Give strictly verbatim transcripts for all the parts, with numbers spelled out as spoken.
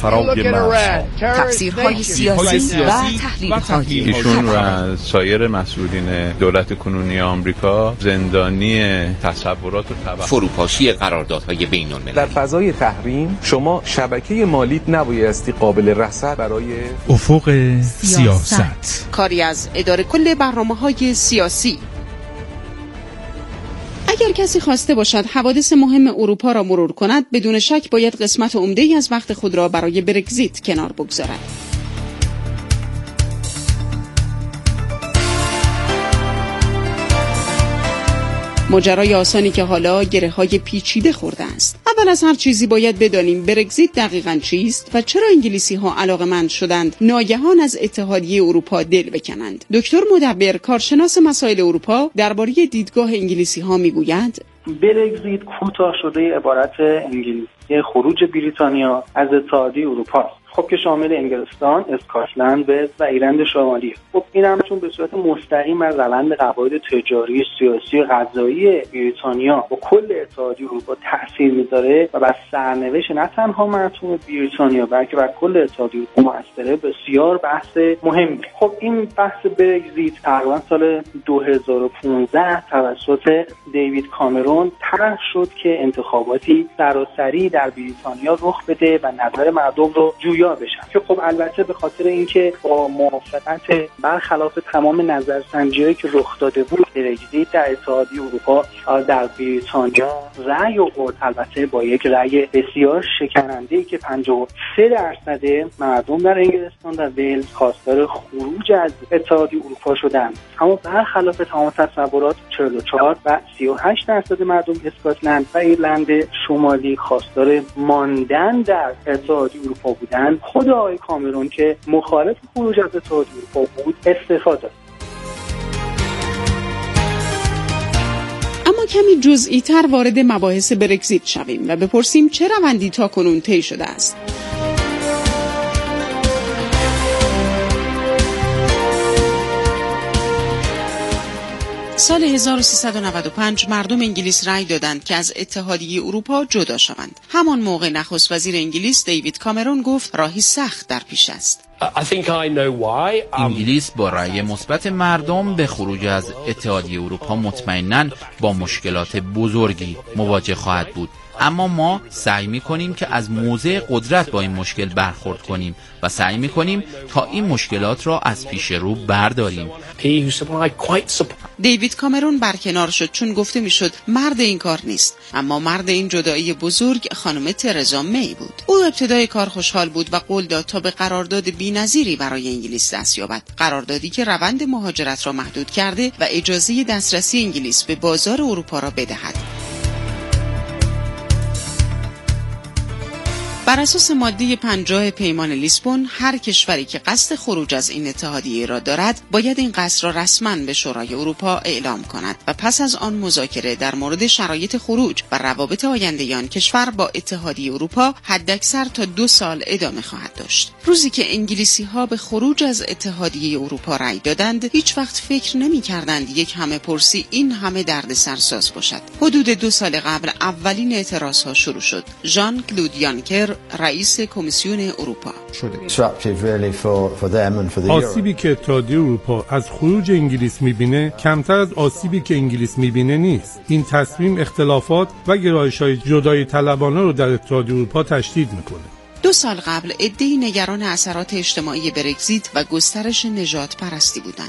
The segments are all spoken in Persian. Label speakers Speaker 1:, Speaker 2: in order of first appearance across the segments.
Speaker 1: فرای مرزها.
Speaker 2: تفسیرهای سیاسی و تحلیل‌های
Speaker 3: ایشون و سایر مسئولین دولت کنونی آمریکا زندانی تصورات و توهم
Speaker 4: فروپاشی قراردادهای بین‌المللی.
Speaker 5: در فضای تحریم شما شبکه مالیت نبایستی قابل رصد برای
Speaker 1: افق سیاست.
Speaker 2: کاری از اداره کل برنامه‌های سیاسی. اگر کسی خواسته باشد حوادث مهم اروپا را مرور کند، بدون شک باید قسمت عمده‌ای از وقت خود را برای برگزیت کنار بگذارد. ماجرای آسانی که حالا گره‌های پیچیده خورده است. اول از هر چیزی باید بدانیم برگزیت دقیقاً چیست و چرا انگلیسی‌ها علاقه‌مند شدند ناگهان از اتحادیه اروپا دل بکنند. دکتر مدبر، کارشناس مسائل اروپا، درباره دیدگاه انگلیسی‌ها میگوید:
Speaker 6: برگزیت کوتاه شده عبارت انگلیسی خروج بریتانیا از اتحادیه اروپا است. خب که شامل انگلستان، اسکاتلند، ولز و ایرلند شمالی. خب این هم چون به صورت مستقیم بر روند قواعد تجاری، سیاسی و قضایی بریتانیا و کل اتحادیه اروپا تاثیر میذاره و بر سرنوشت نه تنها مردم بریتانیا بلکه بر کل اتحادیه اروپا مؤثره، بسیار بحث مهمی. خب این بحث برگزیت تقریبا سال دو هزار و پانزده توسط دیوید کامرون طرح شد که انتخاباتی سراسری در بریتانیا رخ بده و نظر مردم رو جویا بشن. که خب البته به خاطر اینکه با موافقت برخلاف تمام نظرسنجی‌هایی که رخ داده بود، برگزیت در اتحادیه اروپا در بریتانیا رأی آورد، البته با یک رأی بسیار شکننده‌ای که پنجاه و سه درصد مردم در انگلستان و ولز خواستار خروج از اتحادیه اروپا شدند. اما برخلاف تمام تصورات چهل و چهار و سی و هشت درصد مردم اسکاتلند و ایرلند شمالی خواستار ماندن در اتحادیه اروپا بودند. خود آقای کامرون که مخالف خروج از اتحادیه اروپا بود استعفا داد.
Speaker 2: اما کمی جزئی تر وارد مباحث برگزیت شویم و بپرسیم چه روندی تا کنون طی شده است. سال هزار و سیصد و نود و پنج مردم انگلیس رأی دادند که از اتحادیه اروپا جدا شوند. همان موقع نخست وزیر انگلیس دیوید کامرون گفت راهی سخت در پیش است.
Speaker 7: انگلیس با رأی مثبت مردم به خروج از اتحادیه اروپا مطمئناً با مشکلات بزرگی مواجه خواهد بود. اما ما سعی می‌کنیم که از موضع قدرت با این مشکل برخورد کنیم و سعی می‌کنیم تا این مشکلات را از پیش رو برداریم.
Speaker 2: دیوید کامرون برکنار شد چون گفته میشد مرد این کار نیست، اما مرد این جدایی بزرگ خانم ترزا می بود. او ابتدای کار خوشحال بود و قول داد تا به قرارداد بی‌نظیری برای انگلیس دست یابد، قراردادی که روند مهاجرت را محدود کرده و اجازه دسترسی انگلیس به بازار اروپا را بدهد. بر اساس ماده پنجاه پیمان لیسبون، هر کشوری که قصد خروج از این اتحادیه را دارد باید این قصد را رسما به شورای اروپا اعلام کند و پس از آن مذاکره در مورد شرایط خروج و روابط آینده آن کشور با اتحادیه اروپا حداکثر تا دو سال ادامه خواهد داشت. روزی که انگلیسی‌ها به خروج از اتحادیه اروپا رأی دادند، هیچ وقت فکر نمی‌کردند یک همه پرسی این همه دردسر ساز باشد. حدود دو سال قبل اولین اعتراضها شروع شد. ژان کلود یانکر، رئیس کمیسیون اروپا:
Speaker 8: آسیبی که اتحادیه اروپا از خروج انگلیس می‌بینه کمتر از آسیبی که انگلیس می‌بینه نیست. این تصمیم اختلافات و گرایش‌های جدایی طلبانه رو در اتحادیه اروپا تشدید می‌کنه.
Speaker 2: دو سال قبل عده‌ای نگران اثرات اجتماعی برگزیت و گسترش نژاد پرستی بودند.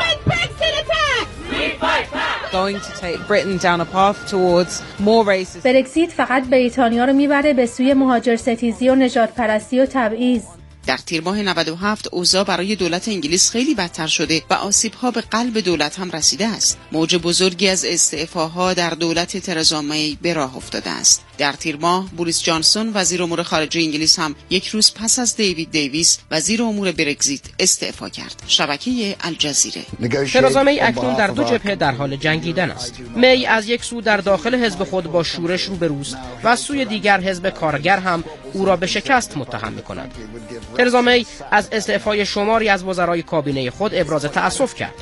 Speaker 9: برگزیت فقط بریتانیا رو میبره به سوی مهاجر ستیزی و نژاد پرستی و تبعیض.
Speaker 2: در تیر ماه نود و هفت اوضاع برای دولت انگلیس خیلی بدتر شده و آسیب‌ها به قلب دولت هم رسیده است. موج بزرگی از استعفاها در دولت ترزا می به راه افتاده است. در تیر ماه بوریس جانسون وزیر امور خارجه انگلیس هم یک روز پس از دیوید دیویس وزیر امور برگزیت استعفا کرد. شبکه الجزیره:
Speaker 10: ترزا می اکنون در دو جبهه در حال جنگیدن است. می از یک سو در داخل حزب خود با شورش روبروست و از سوی دیگر حزب کارگر هم او را به شکست متهم می‌کند. ترزا می از استعفای شماری از وزرای کابینه خود ابراز تأسف کرد.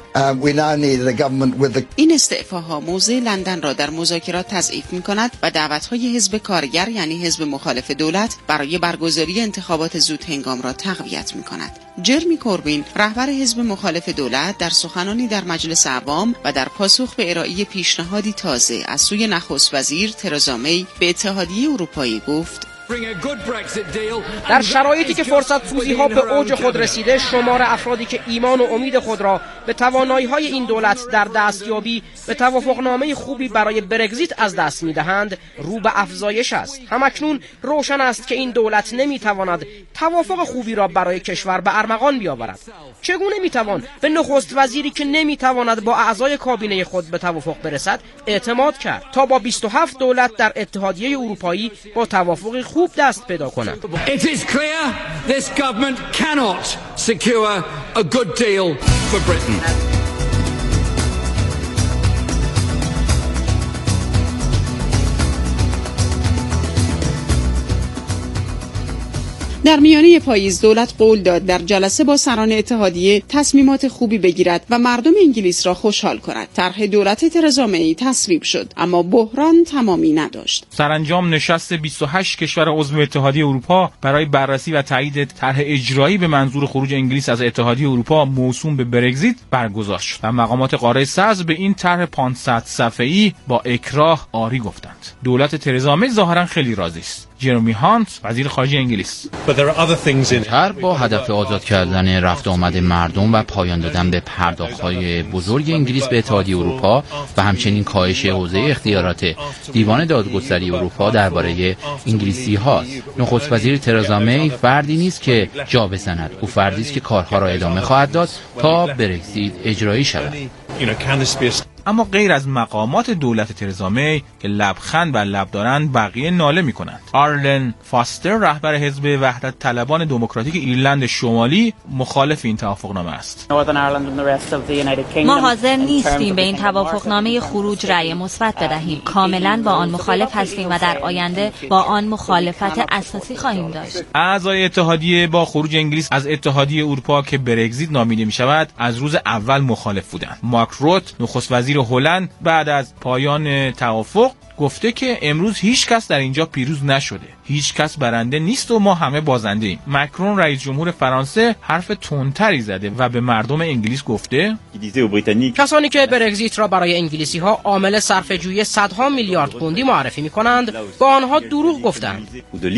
Speaker 2: این استعفاها موضع لندن را در مذاکرات تضعیف می‌کند و دعوت‌های حزب حزب کارگر یعنی حزب مخالف دولت برای برگزاری انتخابات زود هنگام را تقویت می‌کند. جرمی کوربین رهبر حزب مخالف دولت در سخنانی در مجلس عوام و در پاسخ به ارائه پیشنهادی تازه از سوی نخست وزیر ترزا می به اتحادیه اروپایی گفت:
Speaker 10: در شرایطی که فرصت سوزی ها به اوج خود رسیده، شمار افرادی که ایمان و امید خود را به توانایی های این دولت در دستیابی به توافقنامه خوبی برای برگزیت از دست می دهند رو به افزایش است. همکنون روشن است که این دولت نمی تواند توافق خوبی را برای کشور به ارمغان بیاورد. چگونه می توان به نخست وزیری که نمی تواند با اعضای کابینه خود به توافق برسد اعتماد کرد تا با بیست و هفت دولت در اتحادیه اروپایی با توافق خوب دست پیدا کنند؟
Speaker 11: It is clear this government cannot secure a good deal for Britain.
Speaker 2: در میانه پاییز دولت قول داد در جلسه با سران اتحادیه تصمیمات خوبی بگیرد و مردم انگلیس را خوشحال کند. طرح دولت ترزا می تصویب شد، اما بحران تمامی نداشت.
Speaker 1: سرانجام نشست بیست و هشت کشور عضو اتحادیه اروپا برای بررسی و تایید طرح اجرایی به منظور خروج انگلیس از اتحادیه اروپا موسوم به برگزیت برگزار شد و مقامات قاره سبز به این طرح پانصد صفحه‌ای با اکراه آری گفتند. دولت ترزا می ظاهرا خیلی راضی است. جرمی هانت وزیر خارجه انگلیس:
Speaker 7: طرح با هدف آزاد کردن رفت آمد مردم و پایان دادن به پرداخت‌های بزرگ انگلیس به اتحادیه اروپا و همچنین کاهش حوزه اختیارات دیوان دادگستری اروپا درباره انگلیسی هاست. نخست وزیر ترزا می فردی نیست که جا بزند، او فردی است که کارها را ادامه خواهد داد تا برگزیت اجرایی شود.
Speaker 1: اما غیر از مقامات دولت ترزا می که لبخند بر لب دارند، بقیه ناله می‌کنند. آرلن فاستر رهبر حزب وحدت طلبان دموکراتیک ایرلند شمالی مخالف این توافقنامه است.
Speaker 12: ما حاضر نیستیم به این توافقنامه خروج رأی مثبت بدهیم. کاملا با آن مخالف هستیم و در آینده با آن مخالفت اساسی خواهیم داشت.
Speaker 1: اعضای اتحادیه با خروج انگلیس از اتحادیه اروپا که برگزیت نامیده می‌شود از روز اول مخالف بودند. مارک روت نخست وزیر هلند بعد از پایان توافق گفته که امروز هیچ کس در اینجا پیروز نشده، هیچ کس برنده نیست و ما همه بازنده ایم. مکرون رئیس جمهور فرانسه حرف تندتری زده و به مردم انگلیس گفته:
Speaker 10: کسانی که برگزیت را برای انگلیسی ها عامل صرفه‌جویی صدها میلیارد پوندی معرفی می کنند با آنها دروغ گفتند.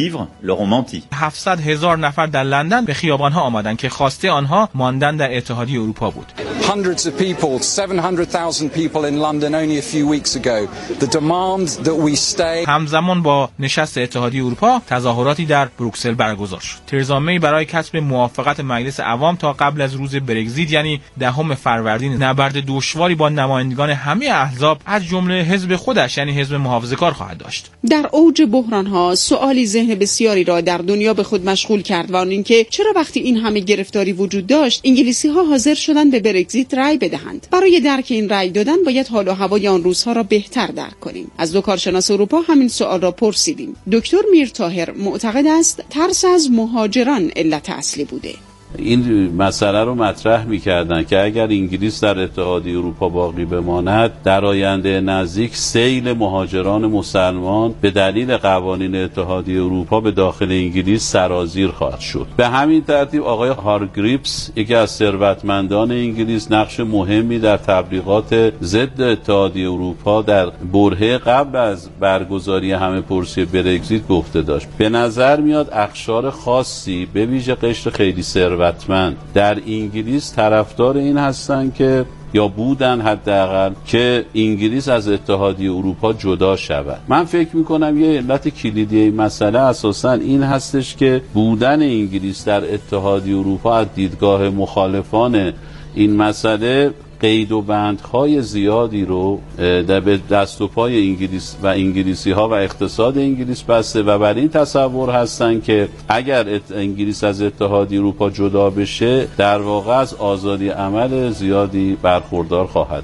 Speaker 1: هفتصد هزار نفر در لندن به خیابان ها آمدند که خواسته آنها ماندن در اتحادیه اروپا بود.
Speaker 13: Hundreds of people, seven hundred thousand people in London only a few weeks ago. The demand that we stay.
Speaker 1: همزمان با نشست اتحادیه اروپا تظاهراتی در بروکسل برگزار شد. ترزا می برای کسب موافقت مجلس عوام تا قبل از روز برگزیت یعنی دهم فروردین نبرد دشواری با نمایندگان همه احزاب از جمله حزب خودش یعنی حزب محافظه‌کار خواهد داشت.
Speaker 2: در اوج بحران‌ها سوالی ذهن بسیاری را در دنیا به خود مشغول کرد و آن اینکه چرا وقتی این همه گرفتاری وجود داشت انگلیسی‌ها حاضر شدند به برگزیت رأی بدهند. برای درک این رأی دادن باید حال و هوای آن روزها را بهتر درک کنیم. از دو کارشناس اروپا همین سوال را پرسیدیم. دکتر میر طاهر معتقد است ترس از مهاجران علت اصلی بوده.
Speaker 14: این مسئله رو مطرح می‌کردن که اگر انگلیس در اتحادیه اروپا باقی بماند در آینده نزدیک سیل مهاجران مسلمان به دلیل قوانین اتحادیه اروپا به داخل انگلیس سرازیر خواهد شد. به همین ترتیب آقای هارگریپس یکی از ثروتمندان انگلیس نقش مهمی در تبلیغات ضد اتحادیه اروپا در برهه قبل از برگزاری همه پرسی برگزیت گفته داشت. به نظر میاد اقشار خاصی به ویژه قشر خیلی ثروتمند در انگلیس طرفدار این هستن که یا بودن حداقل که انگلیس از اتحادیه اروپا جدا شود. من فکر میکنم یه علت کلیدی این مسئله اساساً این هستش که بودن انگلیس در اتحادیه اروپا از دیدگاه مخالفان این مسئله قید و بندهای زیادی رو در به دست و پای انگلیس و انگلیسی ها و اقتصاد انگلیس بسته و بر این تصور هستن که اگر انگلیس از اتحادیه اروپا جدا بشه در واقع از آزادی عمل زیادی برخوردار خواهد.
Speaker 2: اما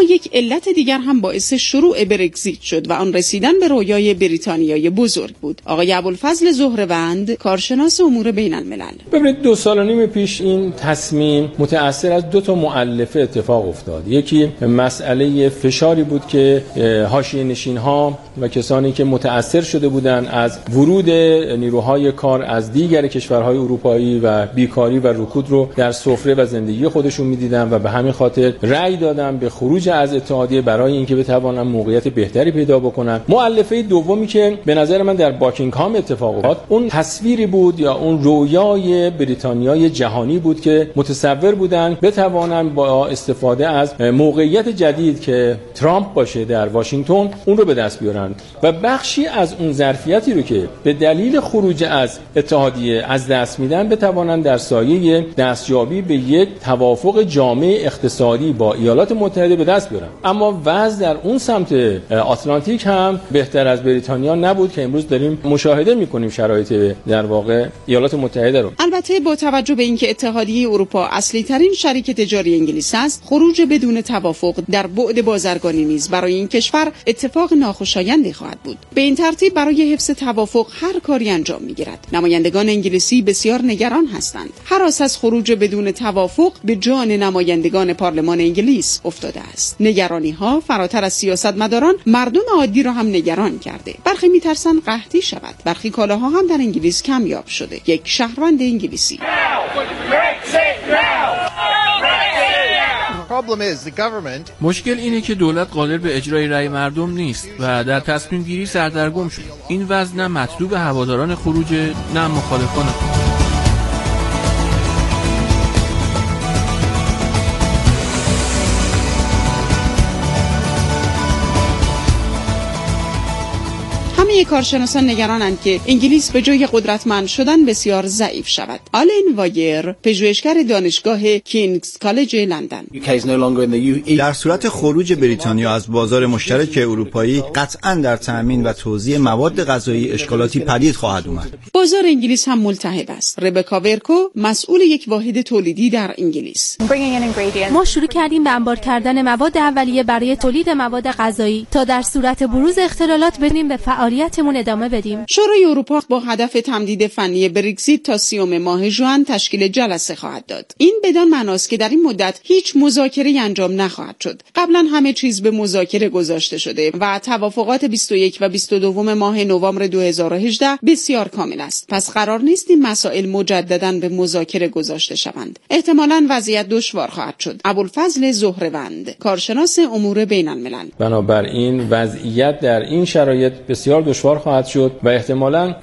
Speaker 2: اما یک علت دیگر هم باعث شروع برگزیت شد و آن رسیدن به رویای بریتانیای بزرگ بود. آقای ابوالفضل زهره‌وند، کارشناس امور بین الملل:
Speaker 15: ببینید دو سال و نیم پیش این تصمیم متأثر از دو تا مؤلفه اتفاق افتاد. یکی مسئله فشاری بود که حاشیه نشین‌ها و کسانی که متأثر شده بودند از ورود نیروهای کار از دیگر کشورهای اروپایی و بیکاری و رکود رو در سفره و زندگی خودشون می‌دیدن و به همین خاطر رأی دادن به خروج از اتحادیه برای اینکه بتوانن موقعیت بهتری پیدا بکنن. مؤلفه دومی که به نظر من در باکینگهام اتفاق افتاد، اون تصویری بود یا اون رویای بریتانیای جهانی بود که متصور بودن بتوانن با استفاده از موقعیت جدید که ترامپ باشه در واشنگتن اون رو به دست بیارن و بخشی از اون ظرفیتی رو که به دلیل خروج از اتحادیه از دست میدن بتوانن در سایه دستیابی به یک توافق جامع اقتصادی با ایالات متحده به دست بیارن. اما وضع در اون سمت آتلانتیک هم بهتر از بریتانیا نبود که امروز داریم مشاهده میکنیم شرایط در واقع ایالات متحده رو.
Speaker 2: البته با توجه به اینکه اتحادیه اروپا اصلی ترین شریک تجاری انگلیس است، خروج بدون توافق در بعد بازرگانی نیز برای این کشور اتفاق ناخوشایندی خواهد بود. به این ترتیب برای حفظ توافق هر کاری انجام میگیرد. نمایندگان انگلیسی بسیار نگران هستند. هراس از خروج بدون توافق به جان نمایندگان پارلمان انگلیس افتاده است. نگرانی ها فراتر از سیاستمداران مردم عادی را هم نگران کرده. برخی میترسن قحطی شود. برخی کالاها هم در انگلیس کمیاب شده. یک شهروند انگلیسی:
Speaker 16: مشکل اینه که دولت قادر به اجرای رأی مردم نیست و در تصمیم گیری سردرگم شد. این وضع نه مطلوب هواداران خروج نه مخالفان.
Speaker 2: همه کارشناسان نگرانند که انگلیس به جای قدرتمند شدن بسیار ضعیف شود. آلن وایر، پژوهشگر دانشگاه کینگز کالج لندن:
Speaker 17: در صورت خروج بریتانیا از بازار مشترک اروپایی قطعاً در تأمین و توزیع مواد غذایی اشکالاتی پدید خواهد اومد.
Speaker 2: بازار انگلیس هم ملتهب است. ربکا ورکو، مسئول یک واحد تولیدی در انگلیس:
Speaker 9: ما شروع کردیم به انبار کردن مواد اولیه برای تولید مواد غذایی تا در صورت بروز اختلالات بتونیم به فعالیتمون ادامه بدیم.
Speaker 2: شورای اروپا با هدف تمدید فنی برگزیت تا سیوم ماه ژوئن تشکیل جلسه خواهد داد. این بدان معناست که در این مدت هیچ مذاکره‌ای انجام نخواهد شد. قبلا همه چیز به مذاکره گذاشته شده و توافقات بیست و یک و بیست و دو ماه نوامبر دو هزار و هجده بسیار کامل است. پس قرار نیست این مسائل مجددا به مذاکره گذاشته شوند. احتمالاً وضعیت دشوار خواهد شد. ابوالفضل زهره‌وند، کارشناس امور بین الملل:
Speaker 15: بنابراین وضعیت در این شرایط بسیار دشوار خواهد شد و احتمالاً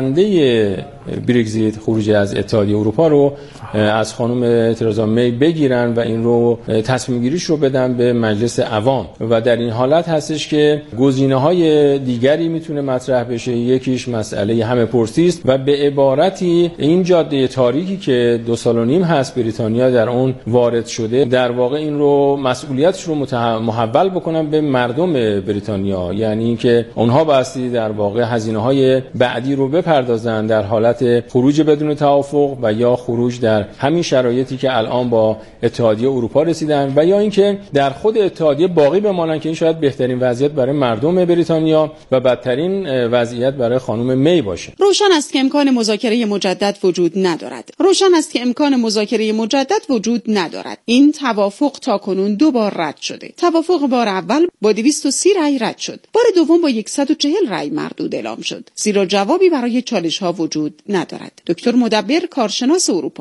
Speaker 15: پرونده برگزیت، خروج از اتحادیه اروپا رو از خانم ترزا می بگیرن و این رو تصمیم گیریش رو بدن به مجلس عوام و در این حالت هستش که گزینه‌های دیگری میتونه مطرح بشه. یکیش مسئله همه پرسی است و به عبارتی این جاده تاریکی که دو سال و نیم هست بریتانیا در اون وارد شده، در واقع این رو مسئولیتش رو محول بکنن به مردم بریتانیا، یعنی اینکه اونها باستی در واقع هزینه‌های بعدی رو بپردازن در حالت خروج بدون توافق و یا خروج در همین شرایطی که الان با اتحادیه اروپا رسیدن و یا اینکه در خود اتحادیه باقی بمانن که این شاید بهترین وضعیت برای مردم بریتانیا و بدترین وضعیت برای خانم می باشه.
Speaker 2: روشن است که امکان مذاکره مجدد وجود ندارد. روشن است که امکان مذاکره مجدد وجود ندارد. این توافق تاکنون دو بار رد شده. توافق بار اول با دویست و سی رأی رد شد. بار دوم با صد و چهل رأی مردود اعلام شد. زیرا جوابی برای چالش‌ها وجود ندارد. دکتر مدبر، کارشناس اروپا: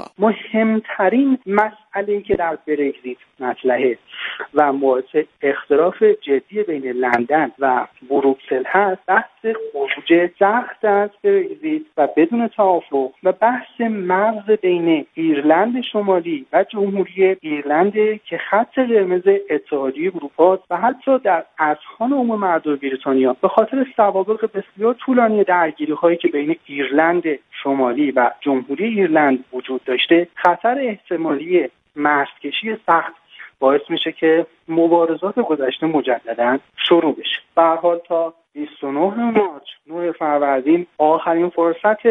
Speaker 6: مهمترین مسئله‌ای که در برگزیت مطرحه و باعث اختلاف جدی بین لندن و بروکسل هست بحث خروج سخت از برگزیت و بدون توافق و بحث مرز بین ایرلند شمالی و جمهوری ایرلند که خط قرمز اتحادیه اروپا است و حتی در اذهان عموم مردم بریتانیا به خاطر سوابق بسیار طولانی درگیری‌هایی که بین ایرلند شمالی و جمهوری ایرلند وجود داشته، خطر احتمالی مرزکشی سخت باعث میشه که مبارزات گذشته مجددا شروع بشه. به هر حال تا بیست و نه مارس، نه فروردین، آخرین فرصت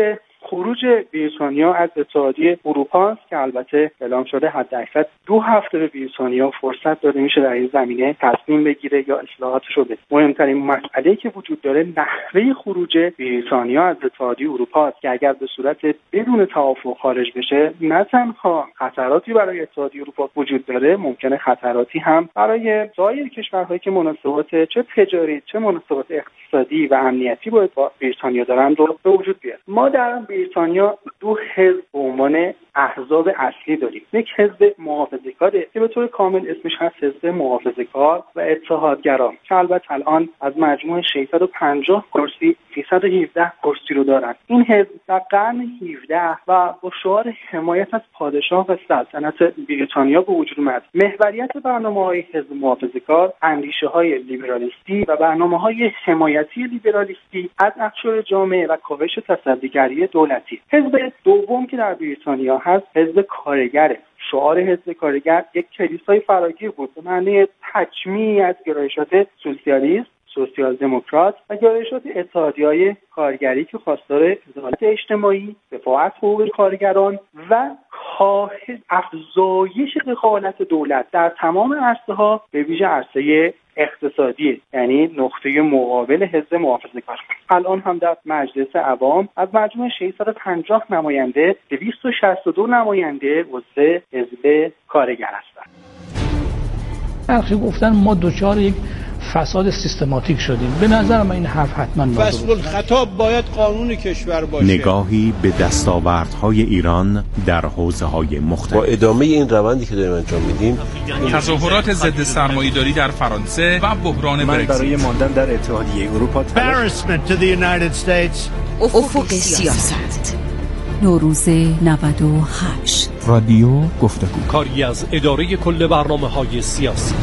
Speaker 6: خروج بریتانیا از اتحادیه اروپا است که البته اعلام شده حداکثر دو هفته به بریتانیا فرصت داده میشه در این زمینه تصمیم بگیره یا اصلاحاتش رو بده. مهمترین مسئله‌ای که وجود داره نحوه خروج بریتانیا از اتحادیه اروپا است که اگر به صورت بدون توافق خارج بشه، نه تنها خطراتی برای اتحادیه اروپا وجود داره، ممکنه خطراتی هم برای سایر کشورهایی که مناسبات چه تجاری چه مناسبات اقتصادی و امنیتی با بریتانیا دارن رو به وجود بیاره. ما در بریتانیا دو حزب به عنوان احزاب اصلی داریم. یک حزب محافظه‌کاره که به طور کامل اسمش هست حزب محافظه‌کار و اتحادگران که البته الان از مجموع ششصد و پنجاه کرسی سیصد و هفده کرسی رو دارن. این حزب در قرن هفدهم و با شعار حمایت از پادشاه و سلطنت بریتانیا به وجود اومد. محوریت برنامه‌های حزب محافظه‌کار اندیشه‌های لیبرالیستی و برنامه‌های حمایتی لیبرالیستی از اقشار جامعه و کاوش تصدیگری دولتی. حزب دوم که در بریتانیا هست حزب کارگره. شعار حزب کارگر یک کلیسای فراگیر بود به معنی تجمیعی از گرایشات سوسیالیست، سوسیال دموکرات و گرایشات اتحادیه‌های کارگری که خواستار عدالت اجتماعی، دفاع از حقوق کارگران و کاهش افزایش دخالت دولت در تمام عرصه‌ها به ویژه عرصه اقتصادی، یعنی نقطه مقابل حزب محافظه‌کار. الان هم در مجلس عوام از مجموع ششصد و پنجاه نماینده دویست و شصت و دو نماینده عضو حزب کارگر هستند.
Speaker 18: برخی گفتن ما دوچار یک فساد سیستماتیک شدیم. به نظر من این حرف حتما نادرسته.
Speaker 19: فصل الخطاب باید قانون کشور باشه.
Speaker 20: نگاهی به دستاوردهای ایران در حوزه‌های مختلف.
Speaker 21: با ادامه این روندی که داریم انجام میدیم،
Speaker 1: تظاهرات ضد سرمایه‌داری در فرانسه و بحران برگزیت.
Speaker 22: من برای ماندن در اتحادیه اروپا
Speaker 19: Embarrassment to the United States.
Speaker 2: افق سیاست.
Speaker 23: نوروز نود و هشت.
Speaker 20: رادیو گفتگو.
Speaker 24: کاری از اداره کل برنامه‌های سیاسی.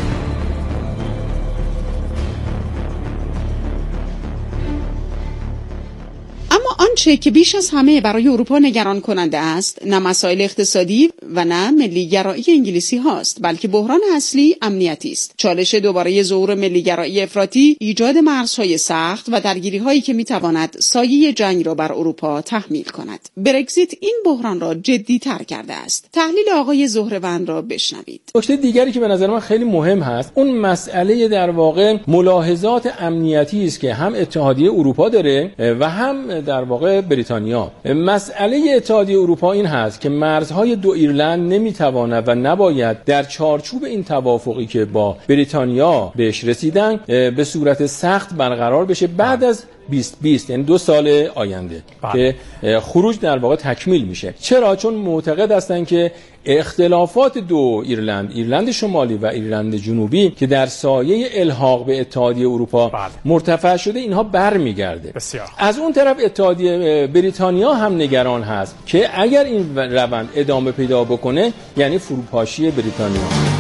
Speaker 2: آنچه که بیش از همه برای اروپا نگران کننده است نه مسائل اقتصادی و نه ملیگرایی انگلیسی هاست، بلکه بحران اصلی امنیتی است. چالش دوباره ظهور ملیگرایی افراطی، ایجاد مرزهای سخت و درگیری‌هایی که می‌تواند سایه جنگ را بر اروپا تحمیل کند. برگزیت این بحران را جدی‌تر کرده است. تحلیل آقای زهروند را بشنوید.
Speaker 15: نکته دیگری که به نظر من خیلی مهم هست، اون مسئله در واقع ملاحظات امنیتی است که هم اتحادیه اروپا داره و هم در واقع بریتانیا. مسئله اتحادیه اروپا این هست که مرزهای دو ایرلند نمیتواند و نباید در چارچوب این توافقی که با بریتانیا بهش رسیدن به صورت سخت برقرار بشه بعد از بیست بیست، یعنی دو سال آینده که خروج در واقع تکمیل میشه. چرا؟ چون معتقد هستن که اختلافات دو ایرلند، ایرلند شمالی و ایرلند جنوبی که در سایه الحاق به اتحادیه اروپا بله. مرتفع شده، اینها برمیگرده. از اون طرف اتحادیه بریتانیا هم نگران هست که اگر این روند ادامه پیدا بکنه یعنی فروپاشی بریتانیا.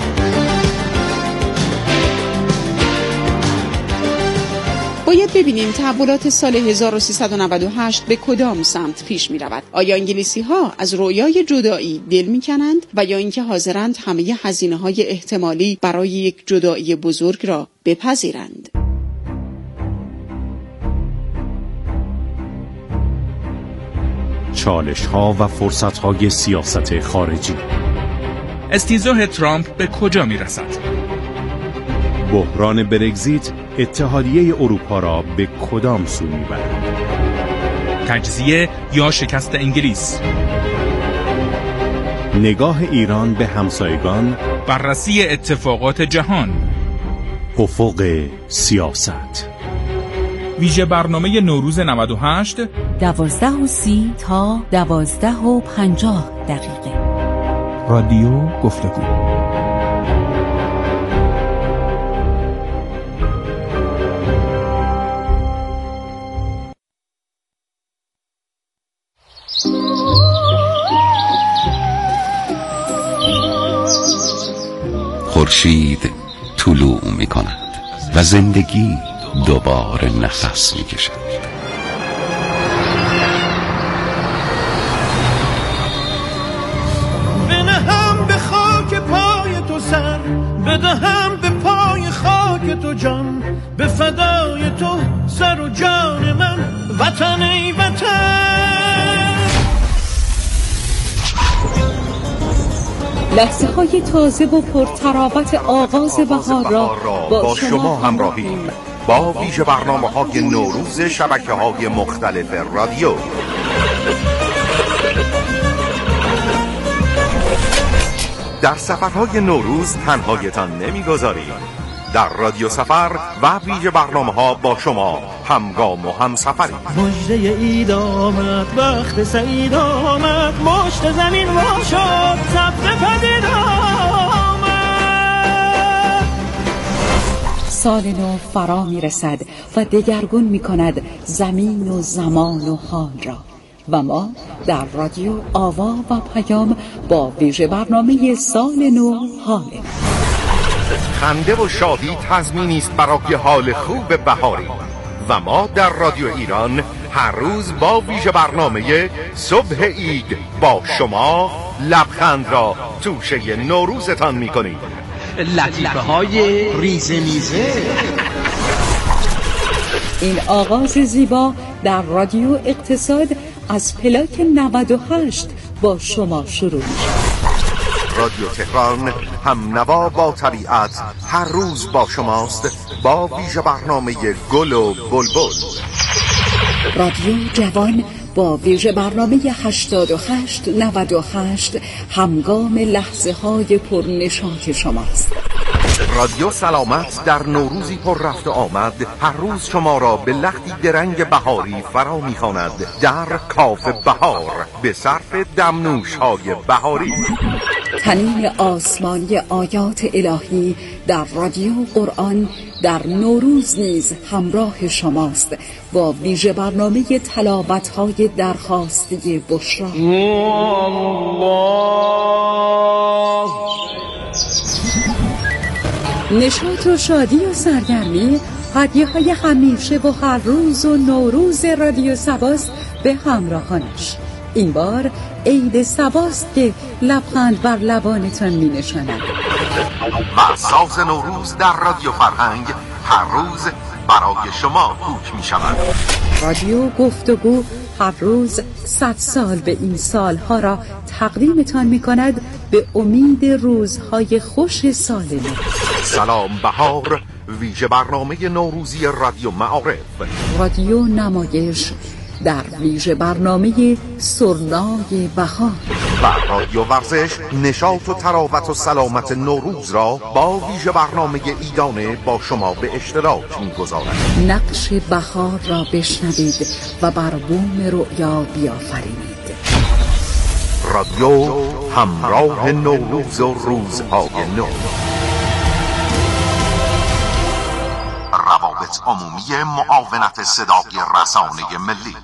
Speaker 2: باید ببینیم تحولات سال هزار و سیصد و نود و هشت به کدام سمت پیش می رود. آیا انگلیسی ها از رویای جدایی دل می کنند و یا اینکه حاضرند همه هزینه های احتمالی برای یک جدایی بزرگ را بپذیرند؟
Speaker 20: چالش ها و فرصت های سیاست خارجی.
Speaker 1: استیضاح ترامپ به کجا می رسد؟
Speaker 20: بحران برگزیت اتحادیه اروپا را به کدام سو میبرد؟
Speaker 1: تجزیه یا شکست انگلیس؟
Speaker 20: نگاه ایران به همسایگان؟
Speaker 1: بررسی اتفاقات جهان؟
Speaker 20: افق سیاست.
Speaker 1: ویژه برنامه نوروز نود و هشت،
Speaker 23: دوازده و سی تا دوازده و پنجاه دقیقه.
Speaker 20: رادیو گفتگو.
Speaker 4: خورشید طلوع می کند و زندگی دوباره نفس می کشد.
Speaker 19: بنهم به خاک پای تو سر، بدهم به پای خاک تو جان، به فدای تو سر و جان من، وطن ای وطن.
Speaker 23: لحظه های تازه و پرتراوت آغاز بهار را با شما همراهیم.
Speaker 3: با ویژه برنامه های نوروز شبکه های مختلف رادیو. در سفرهای نوروز تنهایتان نمیگذاریم. در رادیو سفر و ویژه برنامه ها با شما همگام و همسفریم.
Speaker 19: مژده اید آمد، وقت سعید آمد، مشت زمین وا شد، سبز پدید آمد.
Speaker 23: سال نو فرا می رسد و دگرگون می کند زمین و زمان و حال را و ما در رادیو آوا و پیام با ویژه برنامه سال نو حاله.
Speaker 3: خنده و شادی تضمینی است برای حال خوب بهاری و ما در رادیو ایران هر روز با ویژه برنامه صبح عید با شما لبخند را توشه نوروزتان می‌کنیم.
Speaker 19: لطیفه های ریزه میزه.
Speaker 23: این آغاز زیبا در رادیو اقتصاد از پلاک نود و هشت با شما شروع میشه.
Speaker 3: رادیو تهران هم نوا با طبیعت هر روز با شماست با ویژه برنامه گل و بلبل.
Speaker 23: رادیو جوان با ویژه برنامه هشتاد و هشت نود و هشت همگام لحظه های پرنشاط شماست.
Speaker 3: رادیو سلامت در نوروزی پر رفت آمد هر روز شما را به لختی درنگ بهاری فرا می‌خواند در کاف بهار به صرف دمنوش های بهاری.
Speaker 23: تنین آسمانی آیات الهی در رادیو قرآن در نوروز نیز همراه شماست با ویژه برنامه تلاوت‌های درخواستی بشرا. نشاط و شادی و سرگرمی، هدیه های همیشه و هر روز و نوروز رادیو سباست به همراهانش. این بار عید سباست که لبخند بر لبانتان می نشاند.
Speaker 3: و ساز نوروز در رادیو فرهنگ هر روز برای شما کوک می شود.
Speaker 23: رادیو گفتگو هر روز صد سال به این سالها را تقدیمتان می کند به امید روزهای خوش سال نو.
Speaker 3: سلام بهار، ویژه برنامه نوروزی رادیو معارف.
Speaker 23: رادیو نمایش در ویژه برنامه سرنای بهار.
Speaker 3: و رادیو ورزش نشاط و تراوت و سلامت نوروز را با ویژه برنامه ایدانه با شما به اشتراک می‌گذارد.
Speaker 23: نقش بهار را بشنوید و بر بوم رؤیا بیافرینید.
Speaker 3: رادیو همراه نوروز و روزهای نو. روابط عمومی معاونت صدای رسانه ملی.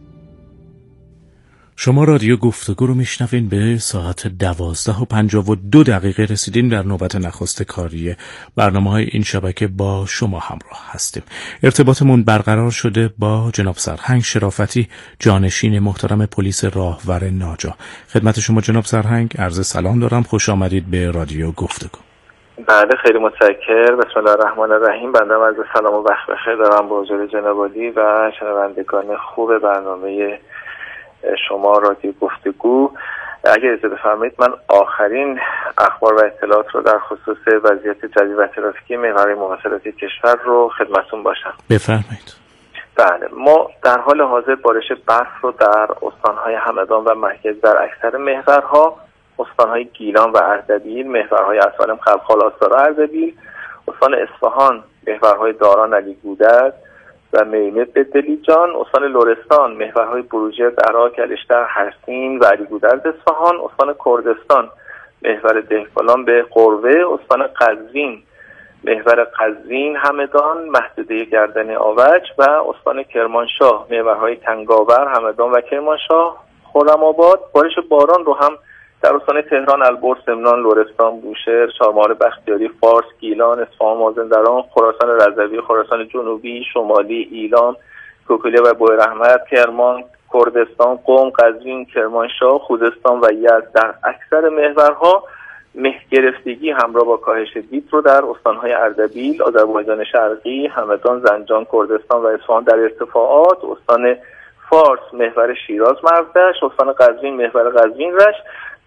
Speaker 5: شما رادیو گفتگو رو میشنوین. به ساعت دوازده و پنجاه و دو دقیقه رسیدین. در نوبت نخست کاری برنامه های این شبکه با شما همراه هستیم. ارتباطمون برقرار شده با جناب سرهنگ شرافتی، جانشین محترم پلیس راهور ناجا. خدمت شما جناب سرهنگ عرض سلام دارم. خوش آمدید به رادیو گفتگو.
Speaker 8: بله خیلی متشکر. بسم الله الرحمن الرحیم. بنده عرض سلام و وقت بخیر دارم به حضور جناب عالی و شنوندگان خوب برنامه شما رادیو گفتگو. اگر اجازه بفرمایید من آخرین اخبار و اطلاعات رو در خصوص وضعیت جدید و ترافیکی محور مواصلات کشور رو خدمتتون باشم.
Speaker 5: بفرمایید.
Speaker 8: بله، ما در حال حاضر بارش برف رو در استان‌های همدان و مرکز در اکثر محورها، استان‌های گیلان و اردبیل، محورهای اسوانم، خلخال، آستارا، اردبیل، استان اصفهان، محورهای داران، علی گودرز و میمه به دلیجان، استان لرستان، محورهای بروجرد، عراق، الشتر، هرسین و علی گودرز اصفهان، استان کردستان، محور دهقان به قروه، استان قزوین، محور قزوین، همدان، محدوده گردن آوج و استان کرمانشاه، محورهای تنگاور، همدان و کرمانشاه، خرم‌آباد. بارش باران رو هم در استان تهران، البرز، سمنان، لرستان، بوشهر، چهارمحال بختیاری، فارس، گیلان، اصفهان، مازندران، خراسان رضوی، خراسان جنوبی، شمالی، ایلام، کوکیله و بویراحمد، کرمان، کردستان، قم، قزوین، کرمانشاه، خوزستان و یزد در اکثر محورها مه گرفتگی همراه با کاهش دید رو در استان‌های اردبیل، آذربایجان شرقی، همدان، زنجان، کردستان و اصفهان در ارتفاعات، استان فارس، محور شیراز، مرودشت، استان قزوین، محور قزوین، رشت،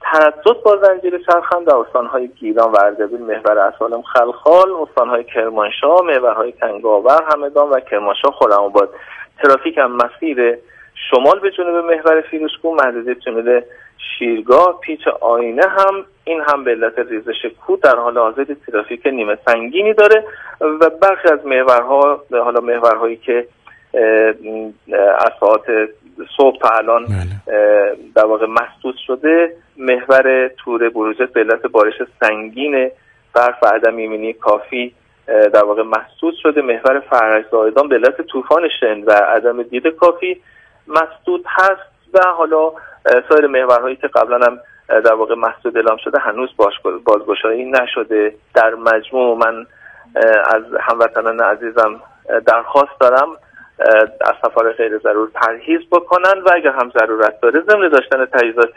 Speaker 8: تردد با زنجیره چرخان در استانهای گیلان و اردبیل، محور اسالم خلخال، استانهای کرمانشاه، محورهای کنگاور، همدان و کرمانشاه خرم‌آباد. ترافیک هم مسیر شمال به جنوب محور فیروزکوه، محدوده جنوب شیرگاه، پیچ آینه هم این هم به علت ریزش کوه در حال حاضر ترافیک نیمه سنگینی داره و برخی از محورها، حالا محورهایی که از ساعات صبح تا الان در واقع مسدود شده، محور تور بروجرد به علت بارش سنگین برف و عدم ایمنی کافی در واقع مسدود شده، محور فرج زاهدان به علت طوفان شن و عدم دید کافی مسدود هست و حالا سایر محورهایی که قبلا هم در واقع مسدود اعلام شده هنوز بازگشایی نشده. در مجموع من از هموطنان عزیزم درخواست دارم از سفر غیر ضرور پرهیز بکنن و اگر هم ضرورت داره ضمن داشتن تجهیزات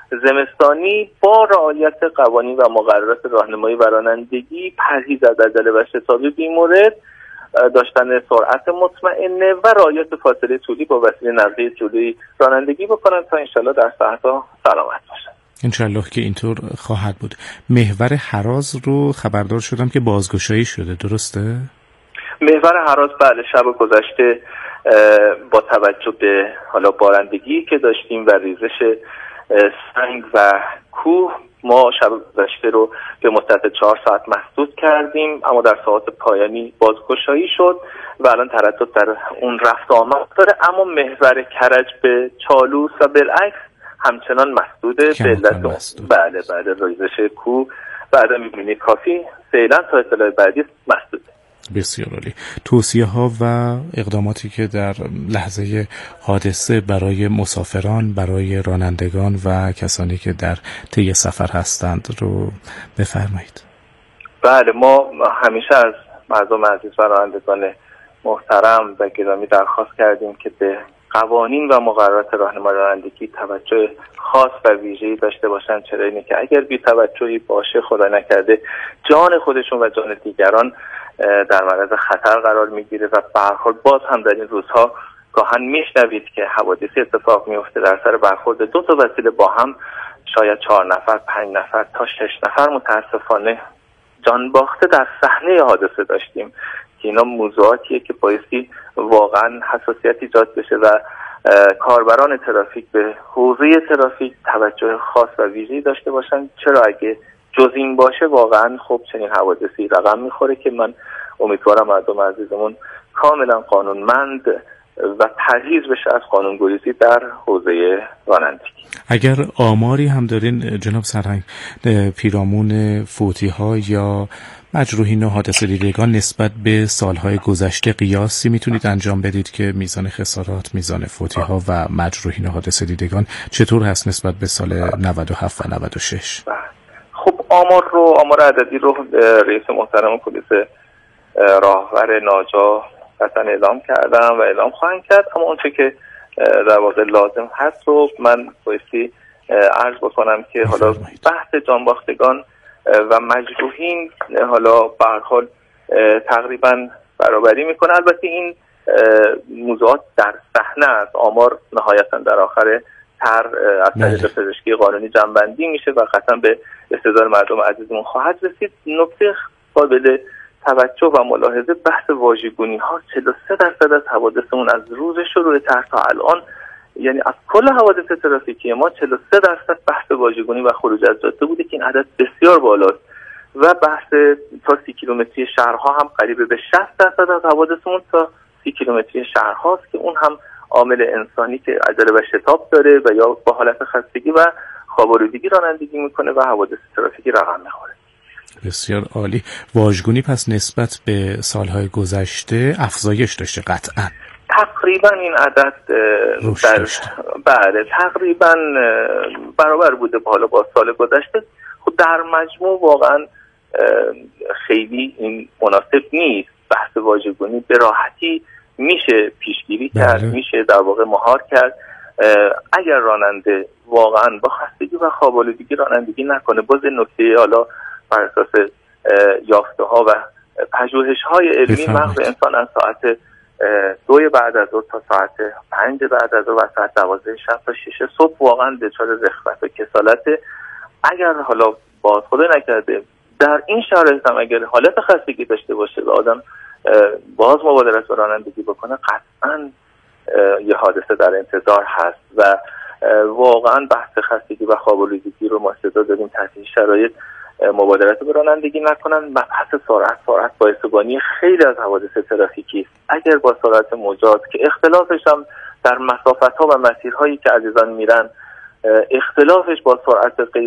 Speaker 8: زمستانی با رعایت قوانین و مقررات راهنمایی و رانندگی، پرهیز از عجله و شتابی بی‌مورد، داشتن سرعت مطمئنه و رعایت فاصله طولی با وسیله نقلیه جلویی رانندگی بکنن تا انشالله در صحت‌ها سلامت باشن.
Speaker 5: انشالله که اینطور خواهد بود. محور هراز رو خبردار شدم که بازگشایی شده، درسته؟
Speaker 8: محور هراز بله، شب گذشته با توجه به حالا بارندگی که داشتیم و ریزش سنگ و کوه ما شب گذشته رو به مدت چهار ساعت مسدود کردیم، اما در ساعات پایانی بازگشایی شد و الان تردد در اون رفت آمد داره، اما محور کرج به چالوس و بالعکس همچنان مسدوده به علت بله بله ریزش کوه بعد می‌بینی کافی فعلا تا اطلاع بعدی مسدوده.
Speaker 5: بسیار عالی. توصیه ها و اقداماتی که در لحظه حادثه برای مسافران، برای رانندگان و کسانی که در طی سفر هستند رو بفرمایید.
Speaker 8: بله، ما همیشه از مردم عزیز و رانندگان محترم و گرامی درخواست کردیم که به قوانین و مقررات راهنمایی رانندگی توجه خاص و ویژه‌ای داشته باشند، چرا اینه که اگر بی توجهی باشه خدا نکرده جان خودشون و جان دیگران در معرض خطر قرار میگیره و به هر حال باز هم در این روزها گاهن میشنوید که حوادثی اتفاق میفته در سر برخورد دو تا وسیله با هم، شاید چهار نفر، پنج نفر تا شش نفر متاسفانه جان باخته در صحنه حادثه داشتیم که اینا موضوعاتیه که بایستی واقعا حساسیت ایجاد بشه و کاربران ترافیک به حوزه ترافیک توجه خاص و ویژه‌ای داشته باشن، چرا اگه جز این باشه واقعا خب چنین حوادثی رقم میخوره که من امیدوارم مردم عزیزمون کاملا قانونمند و پرهیز بشه از قانونگریزی در حوزه رانندگی.
Speaker 5: اگر آماری هم دارین جناب سرهنگ پیرامون فوتی ها یا مجروحین و حادثه دیدگان نسبت به سالهای گذشته قیاسی میتونید انجام بدید که میزان خسارات، میزان فوتی ها و مجروحین و حادثه دیدگان چطور هست نسبت به سال نود و هفت و نود و شش؟
Speaker 8: خب آمار رو آمار عددی رو رئیس محترم پلیس راهور ناجا قطعا اعلام کردم و اعلام خواهند کرد، اما اونچه که در واقع لازم هست رو من بایستی عرض بکنم که حالا بحث جانباختگان و مجروحین حالا به هر حال تقریبا برابری میکنه. البته این موضوعات در صحنه است، آمار نهایتا در آخر تر از طریق پزشکی قانونی جمع‌بندی میشه و قطعا به استدلال مردم عزیزمون خواهد رسید. نکته قابل توجه و ملاحظه بحث واژگونی ها، چهل و سه درصد از حوادثمون از روز شروع تر تا الان، یعنی از کل حوادث ترافیکی ما چهل و سه درصد بحث واژگونی و خروج از جاده بوده که این عدد بسیار بالاست و بحث تا سی کیلومتری شهرها هم قریب به شصت درصد از حوادثمون تا سی کیلومتری شهرهاست که اون هم عامل انسانی که عجله و شتاب داره و یا با حالت خستگی و خواب‌آلودگی رانندگی میکنه و حوادث ترافیکی رقم میخوره.
Speaker 5: بسیار عالی. واژگونی پس نسبت به سالهای گذشته افزایش داشته قطعا.
Speaker 8: تقریبا این عدد در بله تقریبا برابر بوده بالا با سال گذشته. خب در مجموع واقعا خیلی این مناسب نیست. بحث واژگونی به راحتی میشه پیشگیری کرد، میشه در واقع مهار کرد. اگر راننده واقعا با خستگی و خواب‌آلودگی رانندگی نکنه، باز نکته حالا بر اساس یافته ها و پژوهش های علمی مغز انسان از ساعت دوی بعد از ظهر تا ساعت پنج بعد از ظهر و ساعت دوازده شب تا شش صبح واقعا دچار رخوت و کسالت، اگر حالا باز خدا نکرده در این شرایط هم اگر حالت خستگی داشته باشه و آدم باز مبادرت به رانندگی بکنه، قطعا یه حادثه در انتظار هست و واقعا بحث خستگی و خواب‌آلودگی رو ما صدا داریم تحت این شرایط مبادرت به رانندگی نکنن. و بحث سرعت سرعت باعث بانی خیلی از حوادث ترافیکی است. اگر با سرعت مجاز که اختلافش هم در مسافت‌ها و مسیرهایی که عزیزان میرن اختلافش با سرعت غیر